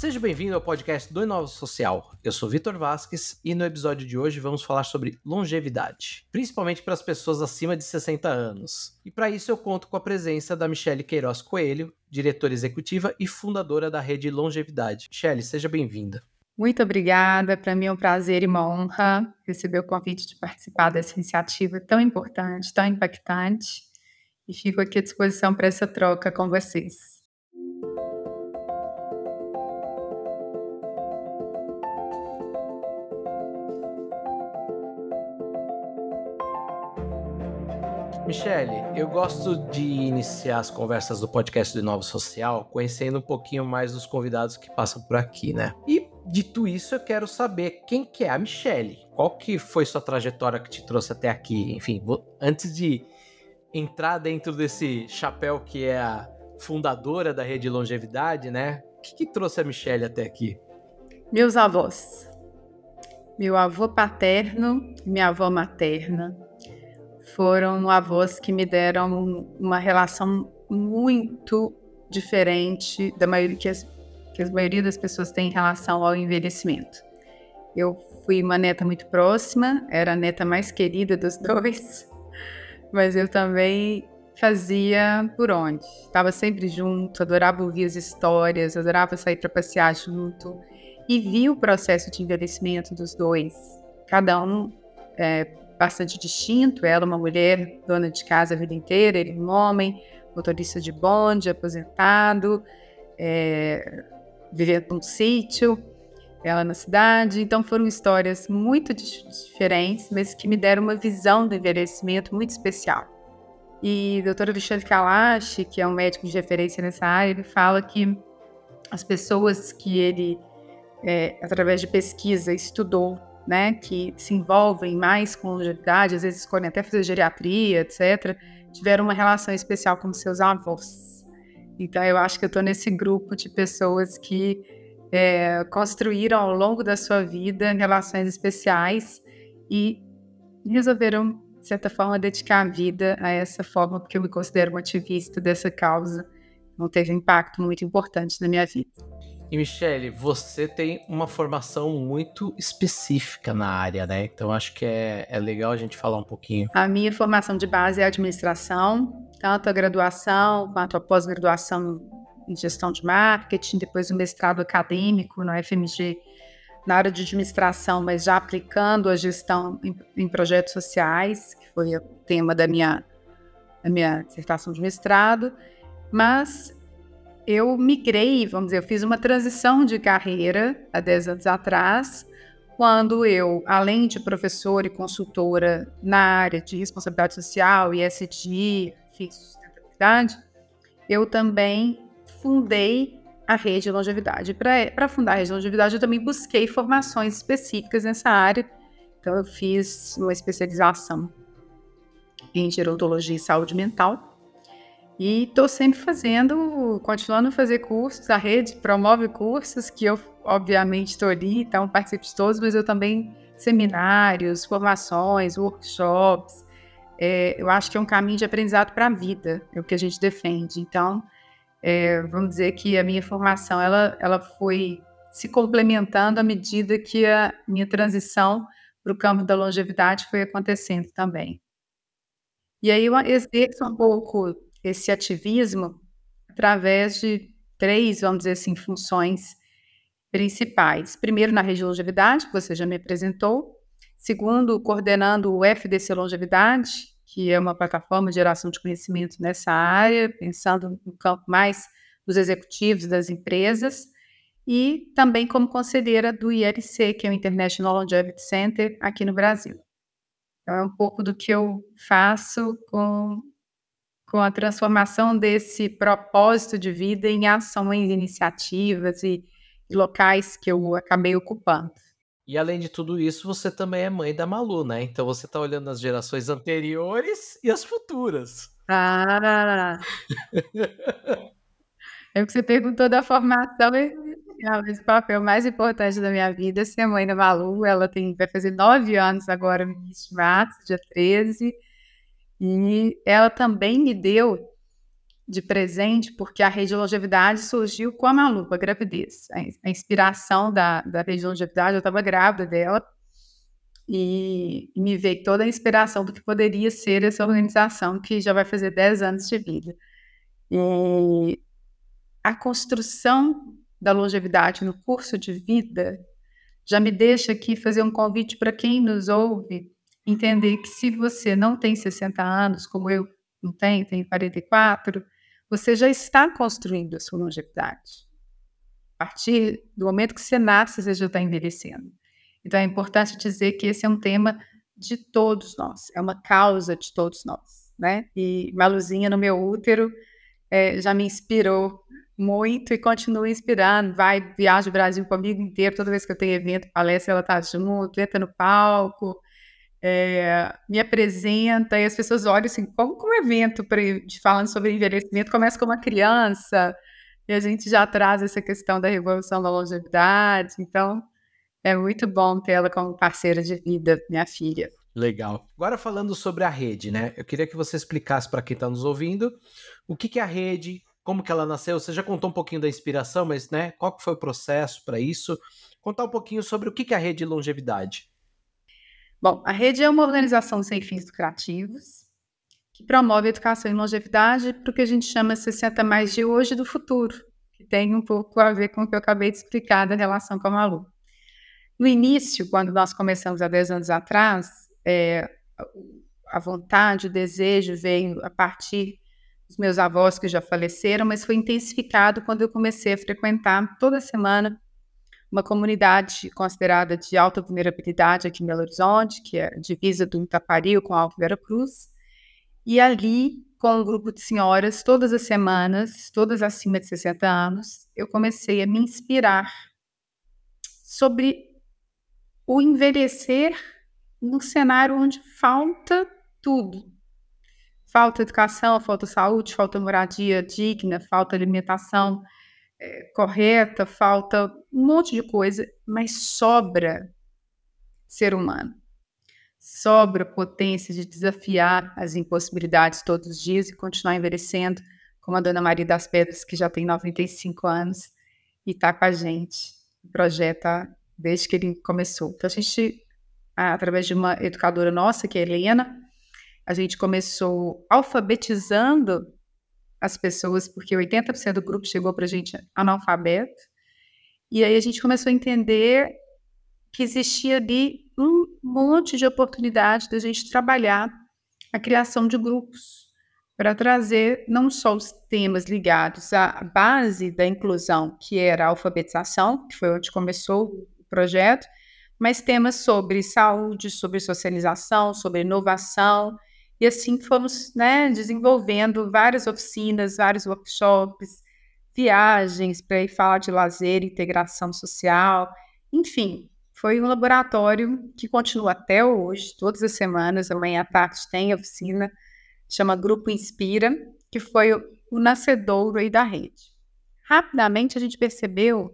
Seja bem-vindo ao podcast do Inova Social. Eu sou Vitor Vasques e no episódio de hoje vamos falar sobre longevidade, principalmente para as pessoas acima de 60 anos. E para isso eu conto com a presença da Michele Queiroz Coelho, diretora executiva e fundadora da Rede Longevidade. Michele, seja bem-vinda. Muito obrigada, para mim é um prazer e uma honra receber o convite de participar dessa iniciativa tão importante, tão impactante, e fico aqui à disposição para essa troca com vocês. Michele, eu gosto de iniciar as conversas do podcast do Inova Social conhecendo um pouquinho mais dos convidados que passam por aqui, né? E dito isso, eu quero saber quem que é a Michele. Qual que foi sua trajetória que te trouxe até aqui? Enfim, antes de entrar dentro desse chapéu que é a fundadora da Rede Longevidade, né? O que trouxe a Michele até aqui? Meus avós. Meu avô paterno e minha avó materna foram avós que me deram uma relação muito diferente da maioria que a maioria das pessoas tem em relação ao envelhecimento. Eu fui uma neta muito próxima, era a neta mais querida dos dois, mas eu também fazia por onde. Estava sempre junto, adorava ouvir as histórias, adorava sair para passear junto e vi o processo de envelhecimento dos dois, cada um bastante distinto. Ela uma mulher dona de casa a vida inteira, ele um homem, motorista de bonde, aposentado, vivendo num sítio, ela na cidade. Então foram histórias muito diferentes, mas que me deram uma visão do envelhecimento muito especial. E o Dr. Alexandre Kalash, que é um médico de referência nessa área, ele fala que as pessoas que ele, através de pesquisa, estudou, né, que se envolvem mais com longevidade, às vezes escolhem até fazer geriatria, etc., tiveram uma relação especial com seus avós. Então, eu acho que eu estou nesse grupo de pessoas que construíram ao longo da sua vida relações especiais e resolveram, de certa forma, dedicar a vida a essa forma, porque eu me considero uma ativista dessa causa. Então, teve um impacto muito importante na minha vida. E Michele, você tem uma formação muito específica na área, né? Então acho que é legal a gente falar um pouquinho. A minha formação de base é administração, tanto a graduação quanto a pós-graduação em gestão de marketing, depois o mestrado acadêmico na FMG na área de administração, mas já aplicando a gestão em projetos sociais, que foi o tema da minha dissertação de mestrado. Mas eu migrei, vamos dizer, eu fiz uma transição de carreira há 10 anos atrás, quando eu, além de professora e consultora na área de responsabilidade social, ESG, sustentabilidade, eu também fundei a Rede Longevidade. Para fundar a Rede Longevidade, eu também busquei formações específicas nessa área. Então, eu fiz uma especialização em gerontologia e saúde mental. E estou sempre continuando a fazer cursos. A rede promove cursos que eu, obviamente, estou ali, então participo de todos, mas eu também seminários, formações, workshops. Eu acho que é um caminho de aprendizado para a vida, é o que a gente defende. Então, vamos dizer que a minha formação ela foi se complementando à medida que a minha transição para o campo da longevidade foi acontecendo também. E aí eu exerço um pouco esse ativismo através de 3, vamos dizer assim, funções principais. Primeiro, na Rede Longevidade, que você já me apresentou. Segundo, coordenando o FDC Longevidade, que é uma plataforma de geração de conhecimento nessa área, pensando no campo mais dos executivos das empresas. E também como conselheira do ILC, que é o International Longevity Center, aqui no Brasil. Então, é um pouco do que eu faço com a transformação desse propósito de vida em ações, iniciativas e locais que eu acabei ocupando. E além de tudo isso, você também é mãe da Malu, né? Então você está olhando as gerações anteriores e as futuras. É o que você perguntou da formação, mas o papel mais importante da minha vida é ser mãe da Malu. Ela vai fazer 9 anos agora, no início de março, dia 13. E ela também me deu, de presente, porque a rede de longevidade surgiu com a Malu, com a gravidez. A inspiração da rede de longevidade, eu estava grávida dela, e me veio toda a inspiração do que poderia ser essa organização que já vai fazer 10 anos de vida. E a construção da longevidade no curso de vida já me deixa aqui fazer um convite para quem nos ouve, entender que se você não tem 60 anos, como eu não tenho 44, você já está construindo a sua longevidade. A partir do momento que você nasce, você já está envelhecendo. Então é importante dizer que esse é um tema de todos nós, é uma causa de todos nós, né? E Maluzinha no meu útero já me inspirou muito e continua inspirando, viaja o Brasil comigo inteiro, toda vez que eu tenho evento, palestra, ela está junto, entra no palco, me apresenta, e as pessoas olham assim, como que um evento falando sobre envelhecimento começa com uma criança, e a gente já traz essa questão da revolução da longevidade, então é muito bom ter ela como parceira de vida, minha filha. Legal. Agora falando sobre a rede, né? Eu queria que você explicasse para quem está nos ouvindo o que é a rede, como que ela nasceu. Você já contou um pouquinho da inspiração, mas né, qual que foi o processo para isso? Contar um pouquinho sobre o que é a rede de longevidade. Bom, a rede é uma organização sem fins lucrativos que promove a educação em longevidade para o que a gente chama 60 mais de hoje e do futuro, que tem um pouco a ver com o que eu acabei de explicar da relação com a Malu. No início, quando nós começamos há 10 anos atrás, a vontade, o desejo veio a partir dos meus avós que já faleceram, mas foi intensificado quando eu comecei a frequentar toda semana uma comunidade considerada de alta vulnerabilidade aqui em Belo Horizonte, que é a divisa do Itaparil com a Alto Veracruz, e ali, com um grupo de senhoras, todas as semanas, todas acima de 60 anos, eu comecei a me inspirar sobre o envelhecer num cenário onde falta tudo. Falta educação, falta saúde, falta moradia digna, falta alimentação correta, falta um monte de coisa, mas sobra ser humano. Sobra potência de desafiar as impossibilidades todos os dias e continuar envelhecendo, como a Dona Maria das Pedras, que já tem 95 anos e está com a gente. O projeto desde que ele começou. Então, a gente, através de uma educadora nossa, que é a Helena, a gente começou alfabetizando as pessoas, porque 80% do grupo chegou para a gente analfabeto, e aí a gente começou a entender que existia ali um monte de oportunidade da gente trabalhar a criação de grupos para trazer não só os temas ligados à base da inclusão, que era a alfabetização, que foi onde começou o projeto, mas temas sobre saúde, sobre socialização, sobre inovação, e assim fomos, desenvolvendo várias oficinas, vários workshops, viagens para ir falar de lazer, integração social, enfim, foi um laboratório que continua até hoje, todas as semanas, amanhã à tarde tem oficina, chama Grupo Inspira, que foi o nascedouro aí da rede. Rapidamente a gente percebeu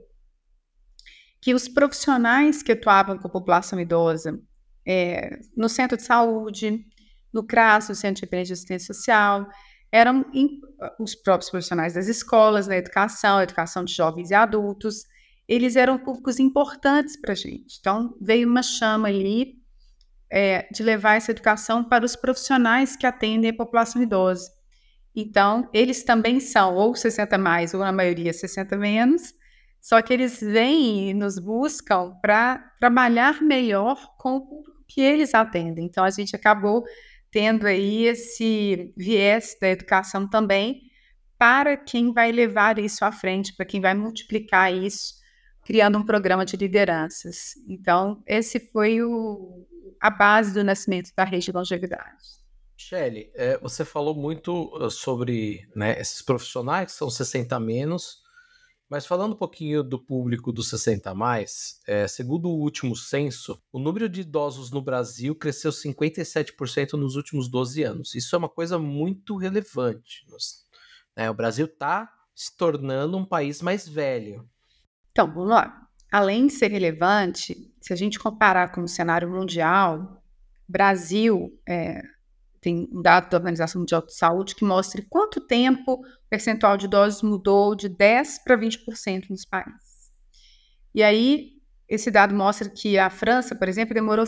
que os profissionais que atuavam com a população idosa no centro de saúde, no CRAS, no Centro de Referência de Assistência Social, eram os próprios profissionais das escolas, na educação de jovens e adultos, eles eram públicos importantes para a gente. Então, veio uma chama ali de levar essa educação para os profissionais que atendem a população idosa. Então, eles também são ou 60 mais, ou na maioria 60 menos, só que eles vêm e nos buscam para trabalhar melhor com o público que eles atendem. Então, a gente acabou tendo aí esse viés da educação também para quem vai levar isso à frente, para quem vai multiplicar isso, criando um programa de lideranças. Então, esse foi a base do nascimento da rede de longevidade. Michele, você falou muito sobre esses profissionais que são 60 a menos, mas falando um pouquinho do público dos 60 a mais, segundo o último censo, o número de idosos no Brasil cresceu 57% nos últimos 12 anos. Isso é uma coisa muito relevante. O Brasil está se tornando um país mais velho. Então, vamos lá. Além de ser relevante, se a gente comparar com o cenário mundial, Brasil tem um dado da Organização Mundial de Saúde que mostra quanto tempo o percentual de idosos mudou de 10% para 20% nos países. E aí, esse dado mostra que a França, por exemplo, demorou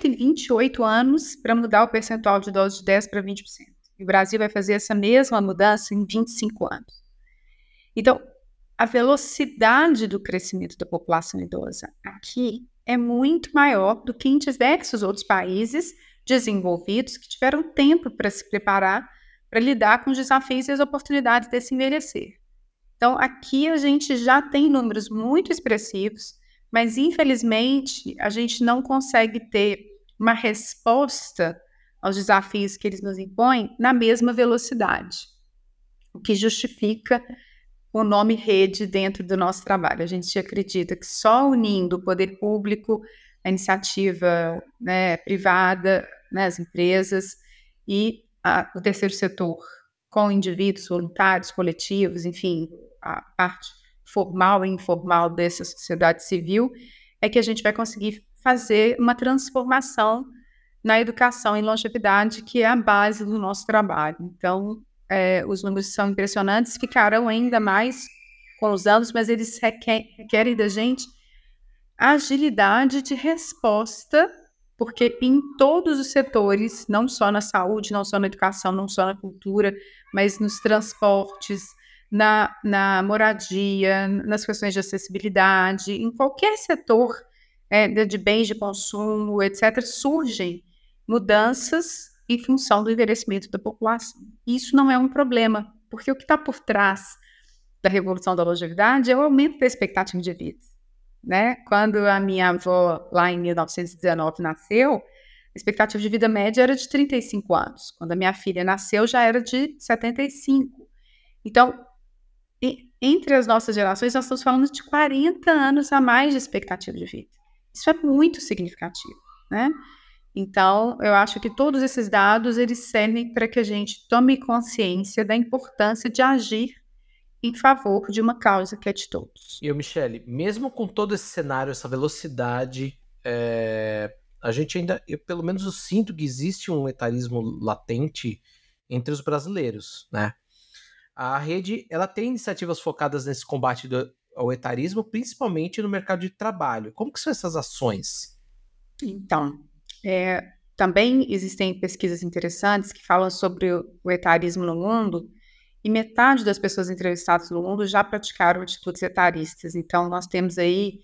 128 anos para mudar o percentual de idosos de 10% para 20%. E o Brasil vai fazer essa mesma mudança em 25 anos. Então, a velocidade do crescimento da população idosa aqui é muito maior do que em diversos outros países desenvolvidos que tiveram tempo para se preparar para lidar com os desafios e as oportunidades desse envelhecer. Então, aqui a gente já tem números muito expressivos, mas, infelizmente, a gente não consegue ter uma resposta aos desafios que eles nos impõem na mesma velocidade, o que justifica o nome rede dentro do nosso trabalho. A gente acredita que só unindo o poder público, a iniciativa, né, privada, né, as empresas e o terceiro setor, com indivíduos, voluntários, coletivos, enfim, a parte formal e informal dessa sociedade civil, é que a gente vai conseguir fazer uma transformação na educação em longevidade, que é a base do nosso trabalho. Então, os números são impressionantes, ficarão ainda mais com os anos, mas eles requerem da gente agilidade de resposta, porque em todos os setores, não só na saúde, não só na educação, não só na cultura, mas nos transportes, na moradia, nas questões de acessibilidade, em qualquer setor de bens de consumo, etc., surgem mudanças em função do envelhecimento da população. Isso não é um problema, porque o que está por trás da revolução da longevidade é o aumento da expectativa de vida. Né? Quando a minha avó, lá em 1919, nasceu, a expectativa de vida média era de 35 anos. Quando a minha filha nasceu, já era de 75. Então, entre as nossas gerações, nós estamos falando de 40 anos a mais de expectativa de vida. Isso é muito significativo, né? Então, eu acho que todos esses dados, eles servem para que a gente tome consciência da importância de agir em favor de uma causa que é de todos. E, Michele, mesmo com todo esse cenário, essa velocidade, a gente ainda, eu pelo menos eu sinto que existe um etarismo latente entre os brasileiros, né? A rede, ela tem iniciativas focadas nesse combate ao etarismo, principalmente no mercado de trabalho. Como que são essas ações? Então, também existem pesquisas interessantes que falam sobre o etarismo no mundo, e metade das pessoas entrevistadas no mundo já praticaram atitudes etaristas. Então, nós temos aí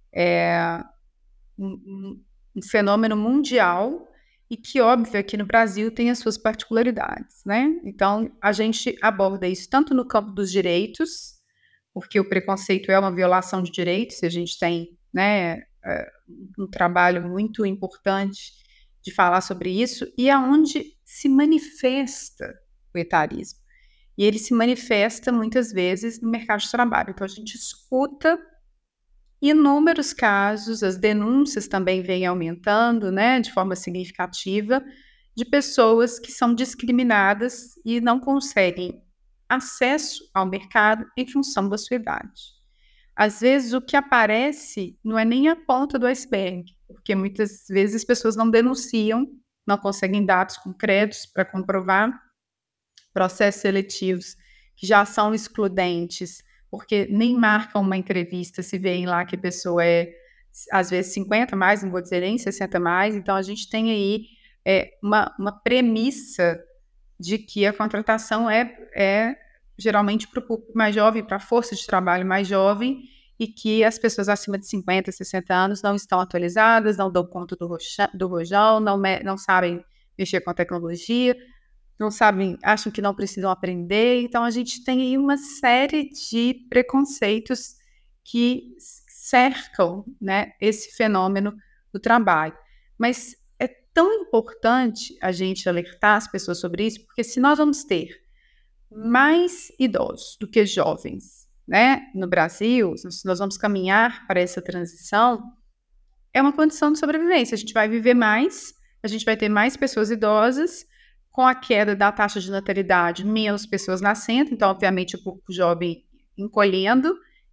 um fenômeno mundial e que, óbvio, aqui no Brasil tem as suas particularidades, né? Então, a gente aborda isso tanto no campo dos direitos, porque o preconceito é uma violação de direitos, e a gente tem, né, um trabalho muito importante de falar sobre isso, e aonde se manifesta o etarismo. E ele se manifesta muitas vezes no mercado de trabalho. Então, a gente escuta inúmeros casos, as denúncias também vêm aumentando, né, de forma significativa, de pessoas que são discriminadas e não conseguem acesso ao mercado em função da sua idade. Às vezes, o que aparece não é nem a ponta do iceberg, porque muitas vezes as pessoas não denunciam, não conseguem dados concretos para comprovar processos seletivos que já são excludentes, porque nem marcam uma entrevista se veem lá que a pessoa é, às vezes, 50 mais, não vou dizer nem 60 mais. Então, a gente tem aí uma premissa de que a contratação é geralmente para o público mais jovem, para a força de trabalho mais jovem, e que as pessoas acima de 50, 60 anos não estão atualizadas, não dão conta do rojão, não sabem mexer com a tecnologia, não sabem, acham que não precisam aprender. Então, a gente tem aí uma série de preconceitos que cercam, né, esse fenômeno do trabalho. Mas é tão importante a gente alertar as pessoas sobre isso, porque se nós vamos ter mais idosos do que jovens, né, no Brasil, se nós vamos caminhar para essa transição, é uma condição de sobrevivência. A gente vai viver mais, a gente vai ter mais pessoas idosas. Com a queda da taxa de natalidade, menos pessoas nascendo, então, obviamente, o público jovem encolhendo.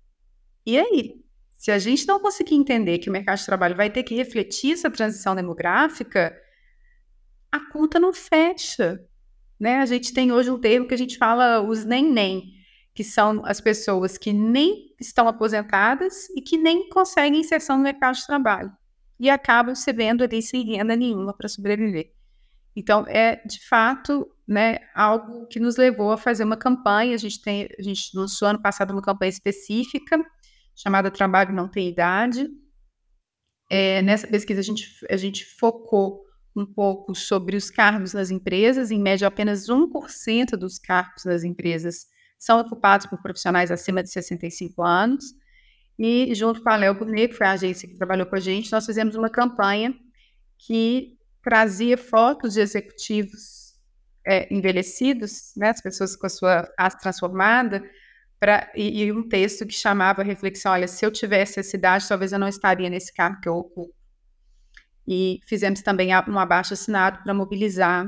E aí, se a gente não conseguir entender que o mercado de trabalho vai ter que refletir essa transição demográfica, a conta não fecha, né? A gente tem hoje um termo que a gente fala os nem, que são as pessoas que nem estão aposentadas e que nem conseguem inserção no mercado de trabalho e acabam se vendo ali sem renda nenhuma para sobreviver. Então, é, de fato, né, algo que nos levou a fazer uma campanha. A gente lançou ano passado uma campanha específica, chamada Trabalho Não Tem Idade. Nessa pesquisa, a gente focou um pouco sobre os cargos nas empresas. Em média, apenas 1% dos cargos nas empresas são ocupados por profissionais acima de 65 anos. E, junto com a Léo Burnet, que foi a agência que trabalhou com a gente, nós fizemos uma campanha que trazia fotos de executivos envelhecidos, né, as pessoas com a sua face transformada, e um texto que chamava a reflexão: olha, se eu tivesse essa idade, talvez eu não estaria nesse cargo que eu ocupo. E fizemos também um abaixo-assinado para mobilizar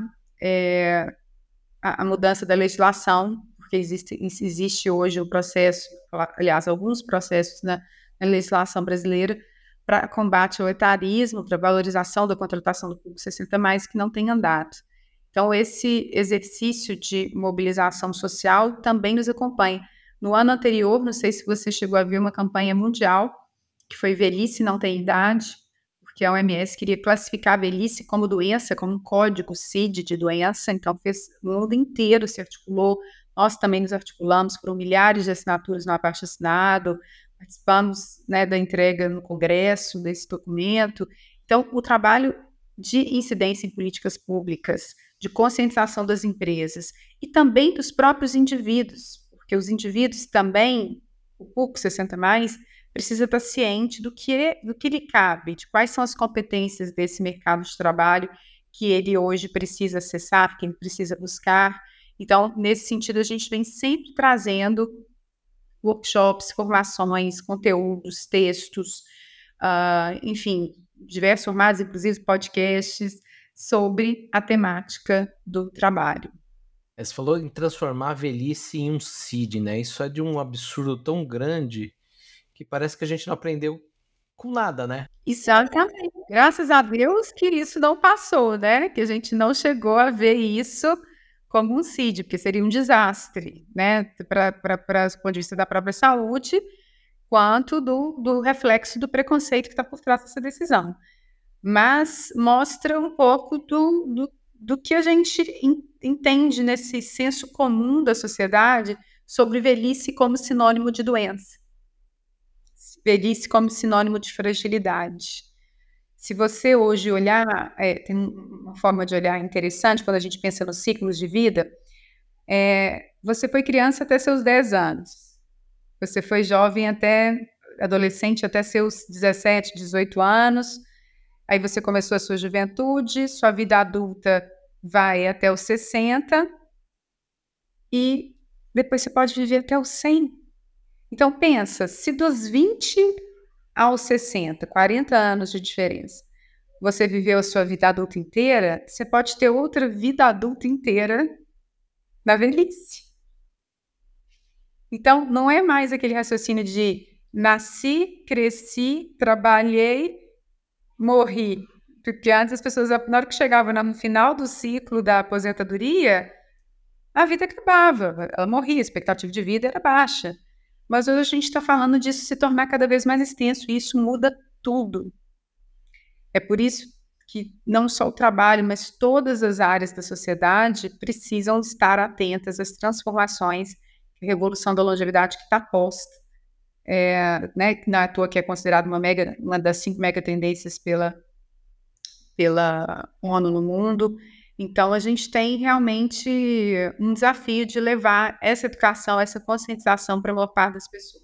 a mudança da legislação, porque existe hoje o processo, aliás, alguns processos na legislação brasileira para combate ao etarismo, para valorização da contratação do público 60+, que não tem andado. Então, esse exercício de mobilização social também nos acompanha. No ano anterior, não sei se você chegou a ver uma campanha mundial, que foi Velhice Não Tem Idade, porque a OMS queria classificar a velhice como doença, como um código CID de doença, então o mundo inteiro se articulou, nós também nos articulamos, foram milhares de assinaturas no abaixo-assinado, participamos, né, da entrega no Congresso desse documento. Então, o trabalho de incidência em políticas públicas, de conscientização das empresas e também dos próprios indivíduos, porque os indivíduos também, o público 60+, precisa estar ciente do que lhe cabe, de quais são as competências desse mercado de trabalho que ele hoje precisa acessar, que ele precisa buscar. Então, nesse sentido, a gente vem sempre trazendo workshops, formações, conteúdos, textos, enfim, diversos formatos, inclusive podcasts, sobre a temática do trabalho. Você falou em transformar a velhice em um CID, né? Isso é de um absurdo tão grande que parece que a gente não aprendeu com nada, né? Exatamente. Graças a Deus que isso não passou, né? Que a gente não chegou a ver isso como um CID, porque seria um desastre, né? Para o ponto de vista da própria saúde, quanto do reflexo do preconceito que está por trás dessa decisão. Mas mostra um pouco do que a gente entende nesse senso comum da sociedade sobre velhice como sinônimo de doença. Velhice como sinônimo de fragilidade. Se você hoje olhar, tem uma forma de olhar interessante quando a gente pensa nos ciclos de vida, você foi criança até seus 10 anos, você foi jovem até adolescente até seus 17, 18 anos, aí você começou a sua juventude, sua vida adulta vai até os 60 e depois você pode viver até os 100. Então pensa, se dos 20 aos 60, 40 anos de diferença, você viveu a sua vida adulta inteira, você pode ter outra vida adulta inteira na velhice. Então, não é mais aquele raciocínio de nasci, cresci, trabalhei, morri. Porque antes as pessoas, na hora que chegavam no final do ciclo da aposentadoria, a vida acabava, ela morria, a expectativa de vida era baixa. Mas hoje a gente está falando disso se tornar cada vez mais extenso e isso muda tudo. É por isso que não só o trabalho, mas todas as áreas da sociedade precisam estar atentas às transformações, a revolução da longevidade que está posta, né, que não é à toa que é considerada uma das 5 megatendências pela ONU no mundo. Então, a gente tem realmente um desafio de levar essa educação, essa conscientização para a maior parte das pessoas.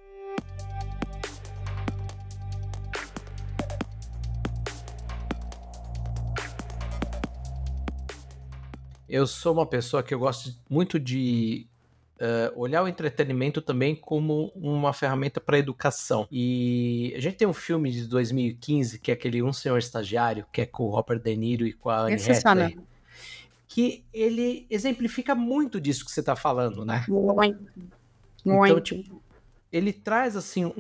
Eu sou uma pessoa que eu gosto muito de olhar o entretenimento também como uma ferramenta para educação. E a gente tem um filme de 2015, que é aquele Um Senhor Estagiário, que é com o Robert De Niro e com a Anne Hathaway, que ele exemplifica muito disso que você está falando, né? Muito. Então, tipo, ele traz assim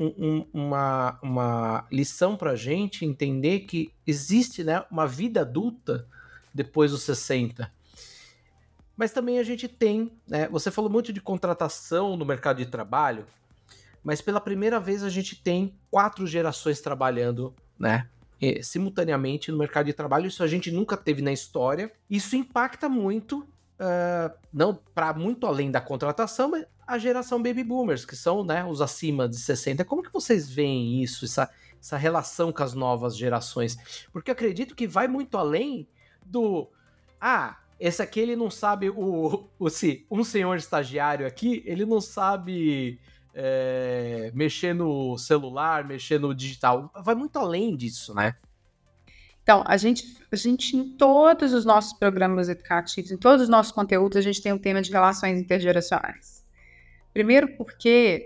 uma lição para a gente entender que existe, né, uma vida adulta depois dos 60. Mas também a gente tem, né, você falou muito de contratação no mercado de trabalho, mas pela primeira vez a gente tem 4 gerações trabalhando, né, simultaneamente no mercado de trabalho. Isso a gente nunca teve na história. Isso impacta muito, não para muito além da contratação, mas a geração baby boomers, que são, né, os acima de 60. Como que vocês veem isso, essa relação com as novas gerações? Porque eu acredito que vai muito além do... esse aqui ele não sabe, um senhor estagiário aqui, ele não sabe mexer no celular, mexer no digital. Vai muito além disso, né? Então, a gente em todos os nossos programas educativos, em todos os nossos conteúdos, a gente tem um tema de relações intergeracionais. Primeiro porque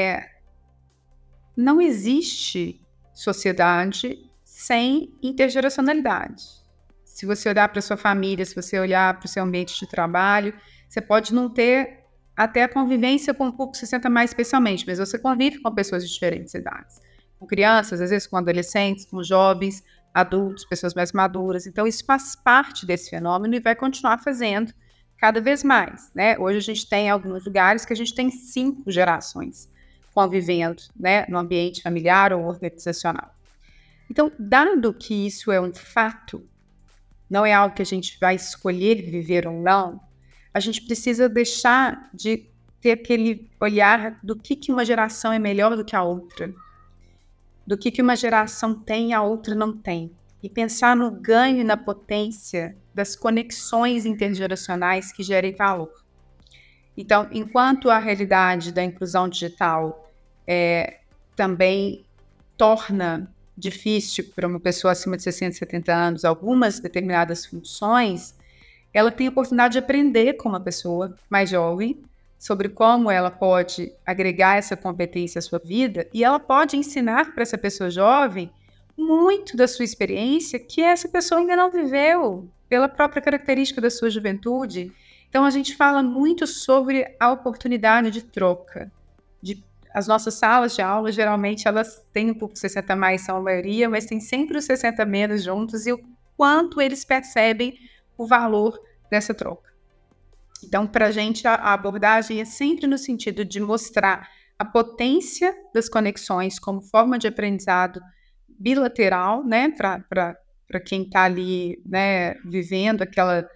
não existe sociedade sem intergeracionalidade. Se você olhar para a sua família, se você olhar para o seu ambiente de trabalho, você pode não ter até a convivência com um público 60 mais especialmente, mas você convive com pessoas de diferentes idades. Com crianças, às vezes com adolescentes, com jovens, adultos, pessoas mais maduras. Então, isso faz parte desse fenômeno e vai continuar fazendo cada vez mais, né? Hoje a gente tem alguns lugares que a gente tem 5 gerações convivendo, né, no ambiente familiar ou organizacional. Então, dado que isso é um fato, não é algo que a gente vai escolher viver ou não, a gente precisa deixar de ter aquele olhar do que uma geração é melhor do que a outra, do que uma geração tem e a outra não tem, e pensar no ganho e na potência das conexões intergeracionais que gerem valor. Então, enquanto a realidade da inclusão digital também torna difícil para uma pessoa acima de 60, 70 anos algumas determinadas funções, ela tem a oportunidade de aprender com uma pessoa mais jovem sobre como ela pode agregar essa competência à sua vida, e ela pode ensinar para essa pessoa jovem muito da sua experiência que essa pessoa ainda não viveu, pela própria característica da sua juventude. Então, a gente fala muito sobre a oportunidade de troca. As nossas salas de aula, geralmente, elas têm um pouco 60 mais, são a maioria, mas tem sempre os 60 menos juntos, e o quanto eles percebem o valor dessa troca. Então, para a gente, a abordagem é sempre no sentido de mostrar a potência das conexões como forma de aprendizado bilateral, né, para quem está ali, né, vivendo aquela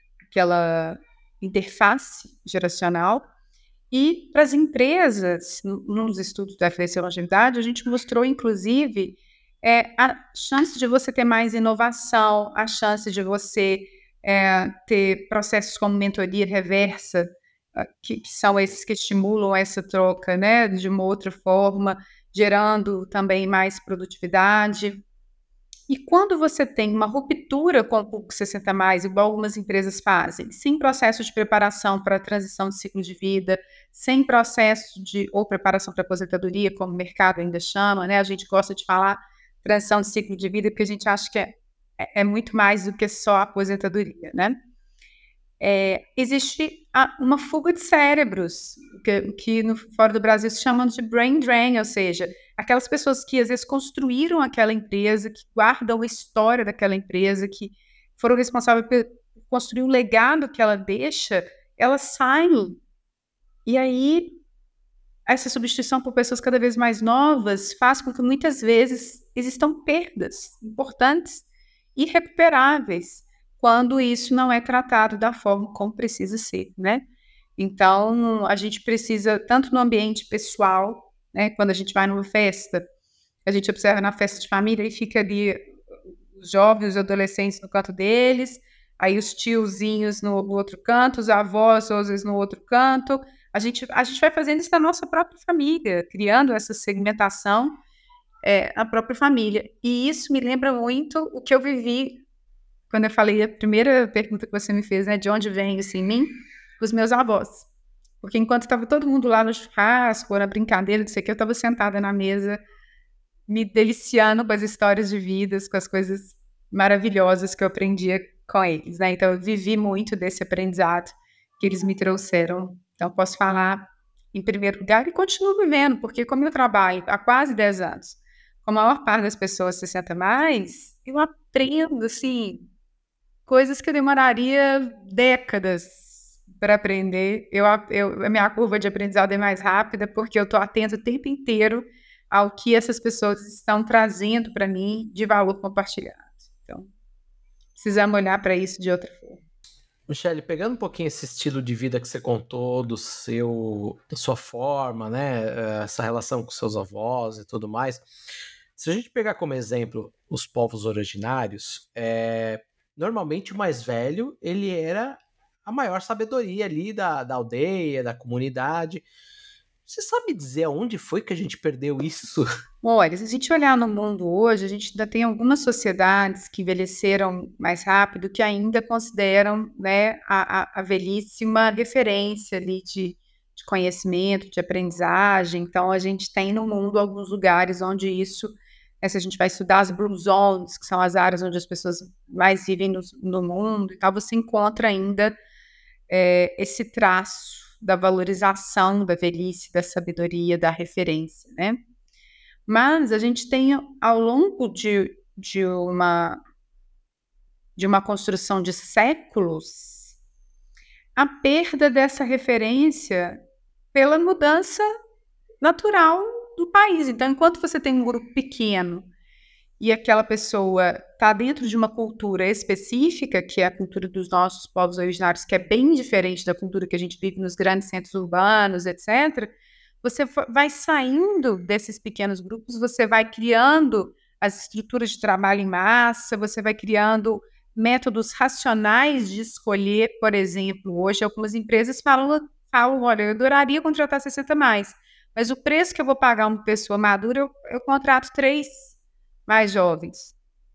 interface geracional. E para as empresas, nos estudos da FDC Longevidade, a gente mostrou, inclusive, a chance de você ter mais inovação, a chance de você ter processos como mentoria reversa, que são esses que estimulam essa troca, né, de uma outra forma, gerando também mais produtividade. E quando você tem uma ruptura com o público 60 mais, igual algumas empresas fazem, sem processo de preparação para a transição de ciclo de vida, sem processo ou preparação para a aposentadoria, como o mercado ainda chama, né? A gente gosta de falar transição de ciclo de vida porque a gente acha que é muito mais do que só a aposentadoria, né? Existe uma fuga de cérebros, que fora do Brasil se chamam de brain drain, ou seja, aquelas pessoas que às vezes construíram aquela empresa, que guardam a história daquela empresa, que foram responsáveis por construir um legado que ela deixa, elas saem. E aí, essa substituição por pessoas cada vez mais novas faz com que muitas vezes existam perdas importantes, irrecuperáveis, quando isso não é tratado da forma como precisa ser, né? Então, a gente precisa, tanto no ambiente pessoal, né, quando a gente vai numa festa, a gente observa na festa de família e fica ali os jovens, os adolescentes no canto deles, aí os tiozinhos no outro canto, os avós, às vezes, no outro canto. A gente vai fazendo isso na nossa própria família, criando essa segmentação na própria família. E isso me lembra muito o que eu vivi quando eu falei a primeira pergunta que você me fez, né, de onde vem isso em mim, os meus avós. Porque enquanto estava todo mundo lá no churrasco, na brincadeira, não sei o que, eu estava sentada na mesa, me deliciando com as histórias de vidas, com as coisas maravilhosas que eu aprendia com eles, né? Então, eu vivi muito desse aprendizado que eles me trouxeram. Então, posso falar em primeiro lugar e continuo vivendo, porque como eu trabalho há quase 10 anos, com a maior parte das pessoas 60 mais, eu aprendo, assim, coisas que eu demoraria décadas para aprender. A minha curva de aprendizado é mais rápida porque eu estou atento o tempo inteiro ao que essas pessoas estão trazendo para mim de valor compartilhado. Então, precisamos olhar para isso de outra forma. Michele, pegando um pouquinho esse estilo de vida que você contou, da sua forma, né, essa relação com seus avós e tudo mais, se a gente pegar como exemplo os povos originários, normalmente o mais velho, ele era a maior sabedoria ali da aldeia, da comunidade. Você sabe dizer aonde foi que a gente perdeu isso? Olha, se a gente olhar no mundo hoje, a gente ainda tem algumas sociedades que envelheceram mais rápido, que ainda consideram, né, a velhice uma referência ali de conhecimento, de aprendizagem. Então, a gente tem no mundo alguns lugares onde isso, se a gente vai estudar as Blue Zones, que são as áreas onde as pessoas mais vivem no mundo e tal, você encontra ainda esse traço da valorização da velhice, da sabedoria, da referência, né? Mas a gente tem, ao longo de uma construção de séculos, a perda dessa referência pela mudança natural do país. Então, enquanto você tem um grupo pequeno e aquela pessoa está dentro de uma cultura específica, que é a cultura dos nossos povos originários, que é bem diferente da cultura que a gente vive nos grandes centros urbanos, etc., você vai saindo desses pequenos grupos, você vai criando as estruturas de trabalho em massa, você vai criando métodos racionais de escolher, por exemplo, hoje algumas empresas falam, olha, eu adoraria contratar 60 mais, mas o preço que eu vou pagar uma pessoa madura, eu contrato 3 mais jovens.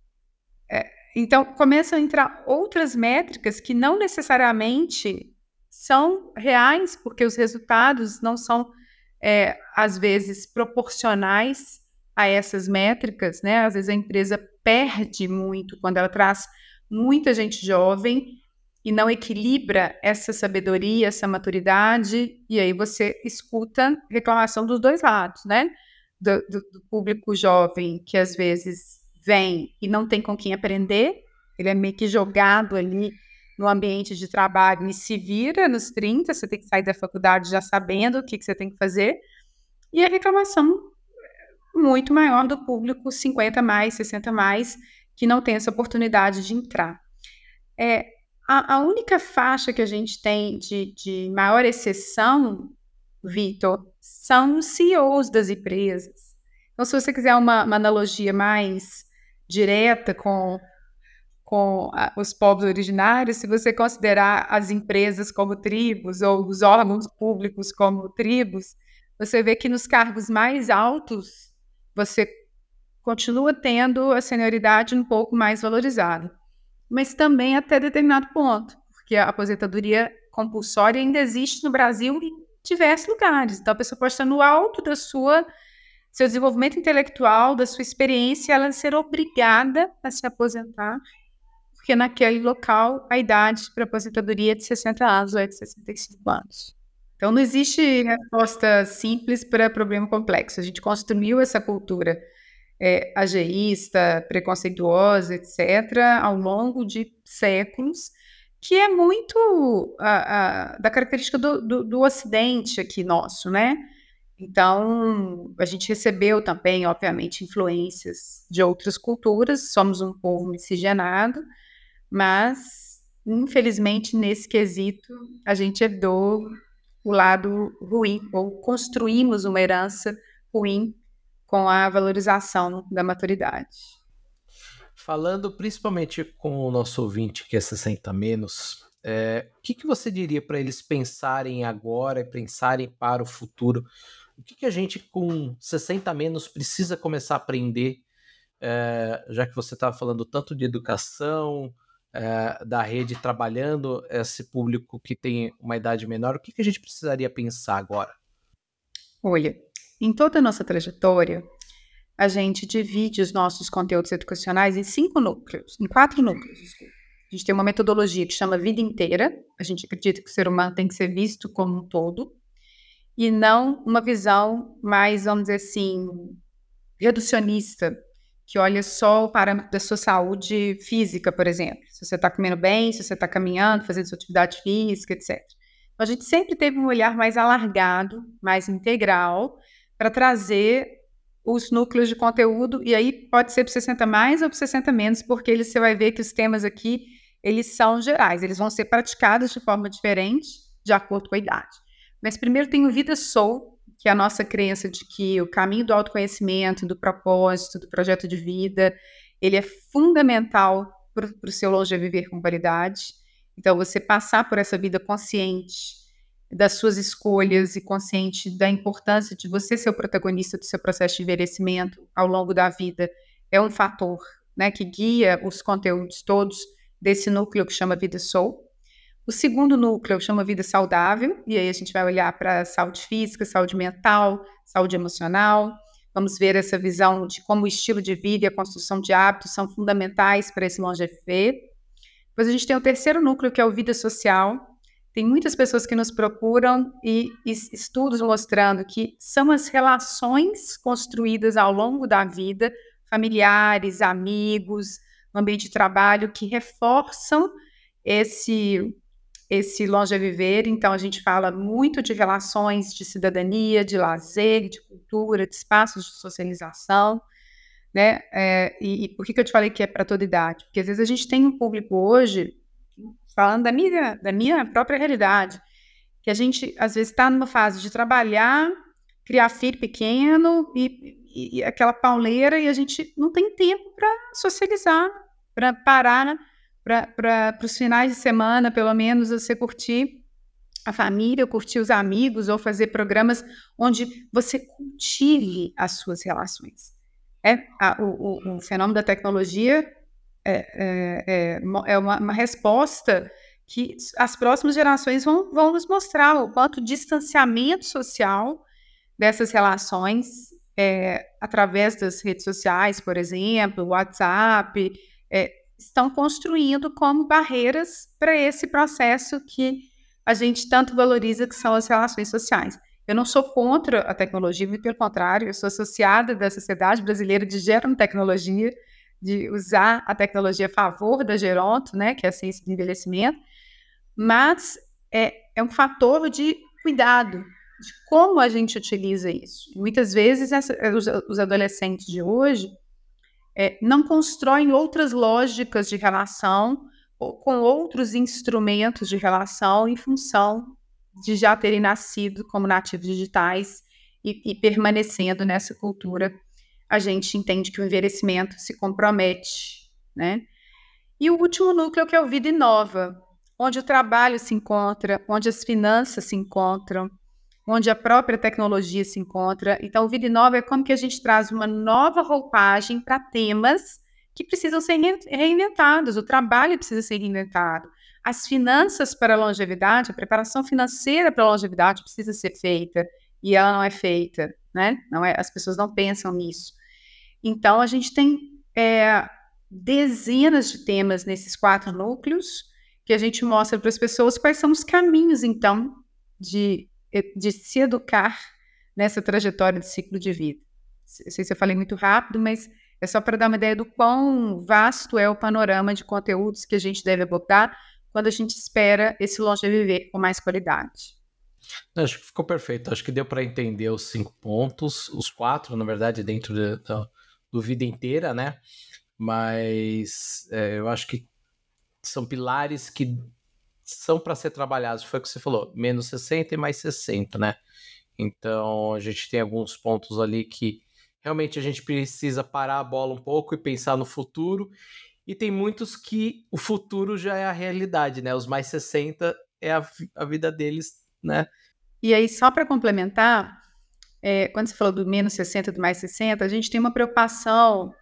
Então, começam a entrar outras métricas que não necessariamente são reais, porque os resultados não são, às vezes, proporcionais a essas métricas, né? Às vezes a empresa perde muito quando ela traz muita gente jovem e não equilibra essa sabedoria, essa maturidade, e aí você escuta reclamação dos dois lados, né? Do público jovem, que às vezes vem e não tem com quem aprender, ele é meio que jogado ali no ambiente de trabalho e se vira nos 30, você tem que sair da faculdade já sabendo o que você tem que fazer, e a reclamação muito maior do público 50 mais, 60 mais, que não tem essa oportunidade de entrar. A única faixa que a gente tem de maior exceção, Vitor, são os CEOs das empresas. Então, se você quiser uma analogia mais direta com os povos originários, se você considerar as empresas como tribos ou os órgãos públicos como tribos, você vê que nos cargos mais altos você continua tendo a senioridade um pouco mais valorizada, mas também até determinado ponto, porque a aposentadoria compulsória ainda existe no Brasil em diversos lugares. Então, a pessoa pode estar no alto do seu desenvolvimento intelectual, da sua experiência, ela ser obrigada a se aposentar, porque naquele local a idade para aposentadoria é de 60 anos ou é de 65 anos. Então, não existe resposta simples para problema complexo. A gente construiu essa cultura ageísta, preconceituosa, etc., ao longo de séculos, que é muito da característica do Ocidente aqui nosso, né? Então, a gente recebeu também, obviamente, influências de outras culturas, somos um povo miscigenado, mas, infelizmente, nesse quesito, a gente herdou o lado ruim, ou construímos uma herança ruim com a valorização da maturidade. Falando principalmente com o nosso ouvinte que é 60 menos, o que você diria para eles pensarem agora e pensarem para o futuro? O que a gente com 60 menos precisa começar a aprender, já que você estava falando tanto de educação, da rede trabalhando esse público que tem uma idade menor, o que a gente precisaria pensar agora? Olha, em toda a nossa trajetória, a gente divide os nossos conteúdos educacionais em 4 núcleos, desculpa. A gente tem uma metodologia que chama Vida Inteira, a gente acredita que o ser humano tem que ser visto como um todo, e não uma visão mais, vamos dizer assim, reducionista, que olha só o parâmetro da sua saúde física, por exemplo. Se você está comendo bem, se você está caminhando, fazendo sua atividade física, etc. Então, a gente sempre teve um olhar mais alargado, mais integral, para trazer os núcleos de conteúdo, e aí pode ser para 60 mais ou para 60 menos, porque você vai ver que os temas aqui, eles são gerais, eles vão ser praticados de forma diferente, de acordo com a idade. Mas primeiro tem o Vida Soul, que é a nossa crença de que o caminho do autoconhecimento, do propósito, do projeto de vida, ele é fundamental para o seu longeviver com qualidade. Então, você passar por essa vida consciente das suas escolhas e consciente da importância de você ser o protagonista do seu processo de envelhecimento ao longo da vida é um fator, né, que guia os conteúdos todos desse núcleo que chama Vida Soul. O segundo núcleo chama Vida Saudável, e aí a gente vai olhar para saúde física, saúde mental, saúde emocional. Vamos ver essa visão de como o estilo de vida e a construção de hábitos são fundamentais para esse longeviver. Depois a gente tem o terceiro núcleo, que é o Vida Social. Tem muitas pessoas que nos procuram e estudos mostrando que são as relações construídas ao longo da vida, familiares, amigos, no ambiente de trabalho, que reforçam esse longeviver. Então, a gente fala muito de relações de cidadania, de lazer, de cultura, de espaços de socialização, né? E por que eu te falei que é para toda idade? Porque às vezes a gente tem um público hoje, falando da minha própria realidade, que a gente às vezes está numa fase de trabalhar, criar filho pequeno e aquela pauleira, e a gente não tem tempo para socializar, para parar, para os finais de semana, pelo menos, você curtir a família, curtir os amigos, ou fazer programas onde você cultive as suas relações. O fenômeno da tecnologia é uma resposta que as próximas gerações vão nos mostrar o quanto o distanciamento social dessas relações, através das redes sociais, por exemplo, WhatsApp, estão construindo como barreiras para esse processo que a gente tanto valoriza, que são as relações sociais. Eu não sou contra a tecnologia, muito pelo contrário, eu sou associada da Sociedade Brasileira de Gerontecnologia, de usar a tecnologia a favor da geronto, né, que é a ciência de envelhecimento, mas é um fator de cuidado, de como a gente utiliza isso. Muitas vezes os adolescentes de hoje não constroem outras lógicas de relação com outros instrumentos de relação em função de já terem nascido como nativos digitais e permanecendo nessa cultura. A gente entende que o envelhecimento se compromete, né? E o último núcleo, que é o Vida Inova, onde o trabalho se encontra, onde as finanças se encontram, onde a própria tecnologia se encontra. Então, o Vida Inova é como que a gente traz uma nova roupagem para temas que precisam ser reinventados, o trabalho precisa ser reinventado, as finanças para a longevidade, a preparação financeira para a longevidade precisa ser feita, e ela não é feita, né? As pessoas não pensam nisso. Então, a gente tem dezenas de temas nesses 4 núcleos, que a gente mostra para as pessoas quais são os caminhos, então, de se educar nessa trajetória de ciclo de vida. Não sei se eu falei muito rápido, mas é só para dar uma ideia do quão vasto é o panorama de conteúdos que a gente deve abordar quando a gente espera esse longeviver com mais qualidade. Acho que ficou perfeito. Acho que deu para entender os 5 pontos, os 4, na verdade, dentro do vida inteira, né? Mas eu acho que são pilares que são para ser trabalhados. Foi o que você falou, menos 60 e mais 60, né? Então, a gente tem alguns pontos ali que realmente a gente precisa parar a bola um pouco e pensar no futuro. E tem muitos que o futuro já é a realidade, né? Os mais 60 é a vida deles, né? E aí, só para complementar, quando você falou do menos 60 e do mais 60, a gente tem uma preocupação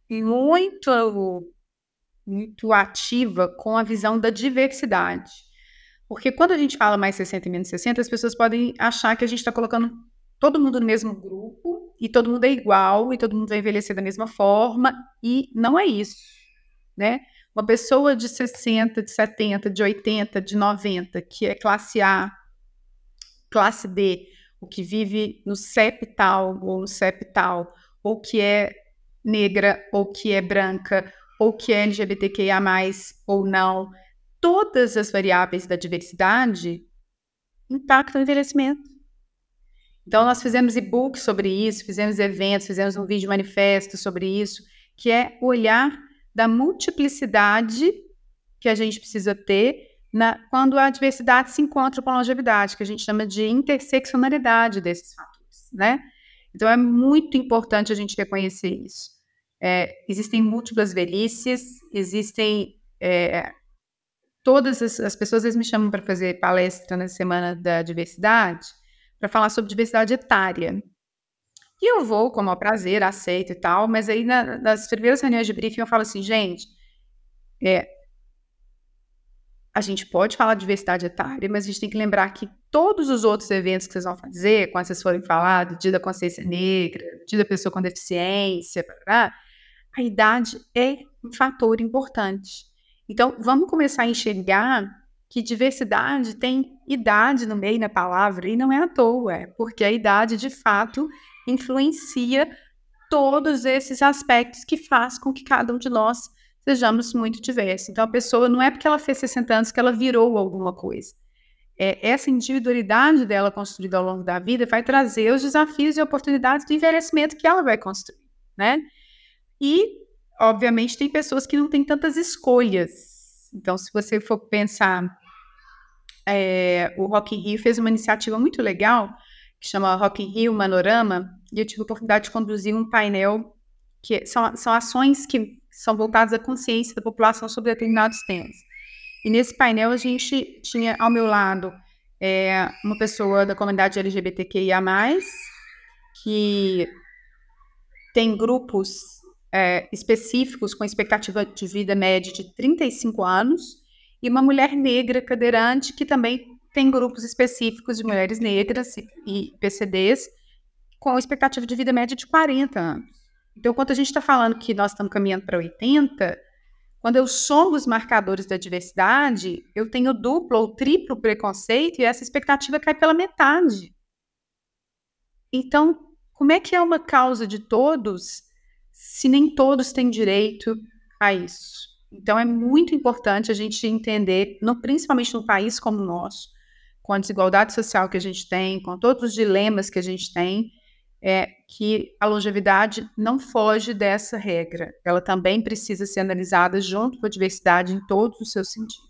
muito ativa com a visão da diversidade. Porque quando a gente fala mais 60 e menos 60, as pessoas podem achar que a gente está colocando todo mundo no mesmo grupo, e todo mundo é igual, e todo mundo vai envelhecer da mesma forma, e não é isso, né? Uma pessoa de 60, de 70, de 80, de 90, que é classe A, classe D, o que vive no CEP tal, ou no CEP tal, ou que é negra, ou que é branca, ou que é LGBTQIA+, ou não. Todas as variáveis da diversidade impactam o envelhecimento. Então, nós fizemos e-book sobre isso, fizemos eventos, fizemos um vídeo manifesto sobre isso, que é o olhar da multiplicidade que a gente precisa ter quando a diversidade se encontra com a longevidade, que a gente chama de interseccionalidade desses fatores, né? Então, é muito importante a gente reconhecer isso. Existem múltiplas velhices, existem... todas as pessoas, eles me chamam para fazer palestra na Semana da Diversidade, para falar sobre diversidade etária. E eu vou, como ao prazer, aceito e tal, mas aí nas primeiras reuniões de briefing eu falo assim, gente, a gente pode falar de diversidade etária, mas a gente tem que lembrar que todos os outros eventos que vocês vão fazer, quando vocês forem falar do Dia da Consciência Negra, Dia da Pessoa com Deficiência, a idade é um fator importante. Então, vamos começar a enxergar que diversidade tem idade no meio da palavra, e não é à toa, porque a idade, de fato, influencia todos esses aspectos que faz com que cada um de nós sejamos muito diversos. Então, a pessoa, não é porque ela fez 60 anos que ela virou alguma coisa. Essa individualidade dela construída ao longo da vida vai trazer os desafios e oportunidades do envelhecimento que ela vai construir, né? E, obviamente, tem pessoas que não têm tantas escolhas. Então, se você for pensar, o Rock in Rio fez uma iniciativa muito legal, que chama Rock in Rio Manorama, e eu tive a oportunidade de conduzir um painel, que são ações que são voltadas à consciência da população sobre determinados temas. E nesse painel a gente tinha ao meu lado uma pessoa da comunidade LGBTQIA+, que tem grupos específicos com expectativa de vida média de 35 anos, e uma mulher negra cadeirante que também tem grupos específicos de mulheres negras e PCDs com expectativa de vida média de 40 anos. Então, quando a gente está falando que nós estamos caminhando para 80, quando eu somo os marcadores da diversidade, eu tenho duplo ou triplo preconceito e essa expectativa cai pela metade. Então, como é que é uma causa de todos se nem todos têm direito a isso? Então, é muito importante a gente entender, principalmente num país como o nosso, com a desigualdade social que a gente tem, com todos os dilemas que a gente tem, que a longevidade não foge dessa regra. Ela também precisa ser analisada junto com a diversidade em todos os seus sentidos.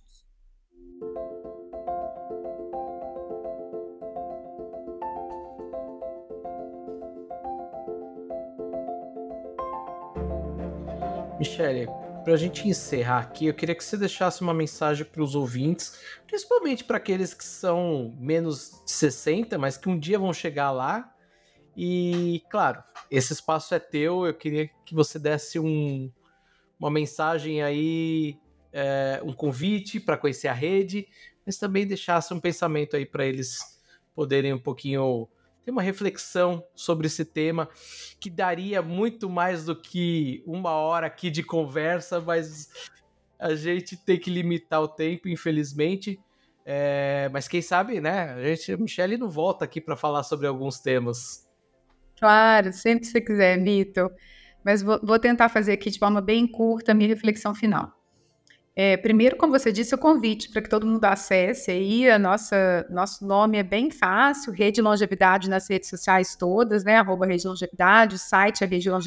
Michele, para a gente encerrar aqui, eu queria que você deixasse uma mensagem para os ouvintes, principalmente para aqueles que são menos de 60, mas que um dia vão chegar lá. E, claro, esse espaço é teu, eu queria que você desse uma mensagem aí, um convite para conhecer a rede, mas também deixasse um pensamento aí para eles poderem um pouquinho ter uma reflexão sobre esse tema, que daria muito mais do que 1 hora aqui de conversa, mas a gente tem que limitar o tempo, infelizmente. Mas quem sabe, né? A Michele não volta aqui para falar sobre alguns temas. Claro, sempre que você quiser, Vitor. Mas vou tentar fazer aqui de forma bem curta a minha reflexão final. Primeiro, como você disse, o convite para que todo mundo acesse aí. Nosso nome é bem fácil, Rede Longevidade nas redes sociais todas, né? @Rede Longevidade, o site é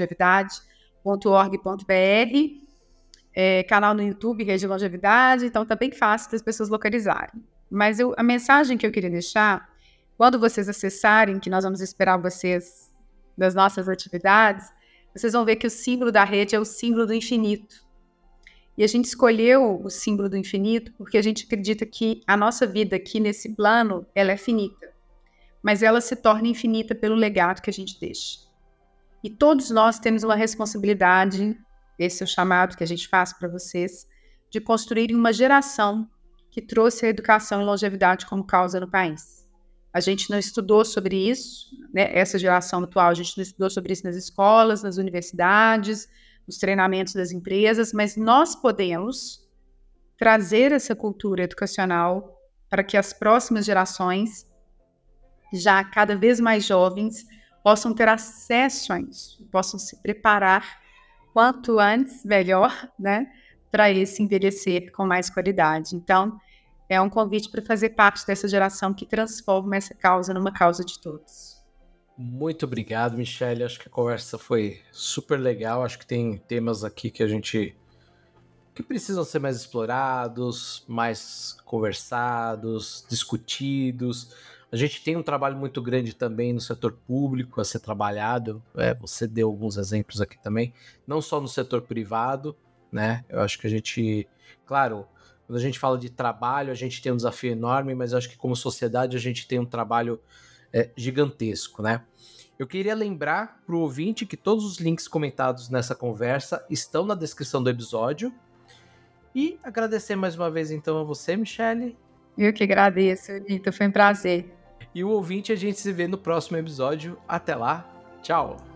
redelongevidade.org.br, canal no YouTube, Rede Longevidade, então tá bem fácil das pessoas localizarem. Mas a mensagem que eu queria deixar, quando vocês acessarem, que nós vamos esperar vocês das nossas atividades, vocês vão ver que o símbolo da rede é o símbolo do infinito. E a gente escolheu o símbolo do infinito porque a gente acredita que a nossa vida aqui nesse plano, ela é finita. Mas ela se torna infinita pelo legado que a gente deixa. E todos nós temos uma responsabilidade, esse é o chamado que a gente faz para vocês, de construir uma geração que trouxe a educação e longevidade como causa no país. A gente não estudou sobre isso, né? Essa geração atual, a gente não estudou sobre isso nas escolas, nas universidades, nos treinamentos das empresas, mas nós podemos trazer essa cultura educacional para que as próximas gerações, já cada vez mais jovens, possam ter acesso a isso, possam se preparar quanto antes, melhor, né? Para esse envelhecer com mais qualidade. Então, é um convite para fazer parte dessa geração que transforma essa causa numa causa de todos. Muito obrigado, Michele. Acho que a conversa foi super legal. Acho que tem temas aqui que precisam ser mais explorados, mais conversados, discutidos. A gente tem um trabalho muito grande também no setor público a ser trabalhado. Você deu alguns exemplos aqui também, não só no setor privado, né? Eu acho que a gente, claro, quando a gente fala de trabalho, a gente tem um desafio enorme, mas eu acho que como sociedade a gente tem um trabalho gigantesco, né? Eu queria lembrar para o ouvinte que todos os links comentados nessa conversa estão na descrição do episódio. E agradecer mais uma vez então a você, Michele. Eu que agradeço, Vitor, foi um prazer. E o ouvinte, a gente se vê no próximo episódio. Até lá, tchau!